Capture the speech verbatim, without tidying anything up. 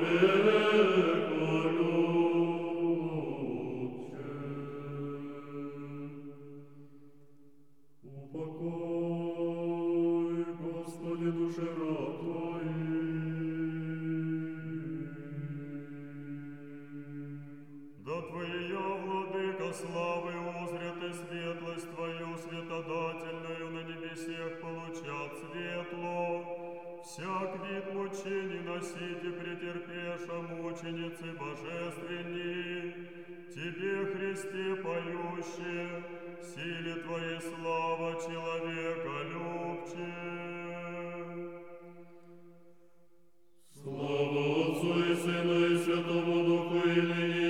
Упокой, Господи, душе раб Твоих. Да Твоя, Владыка славы, узрят и светлость Твою светодательную на небесех получат светло. Всяк вид мучений носите, претерпеша мученицы божественней. Тебе, Христе, поющие, силе Твоей слава человека любче. Слава Отцу и Сыну и Святому Духу, и ныне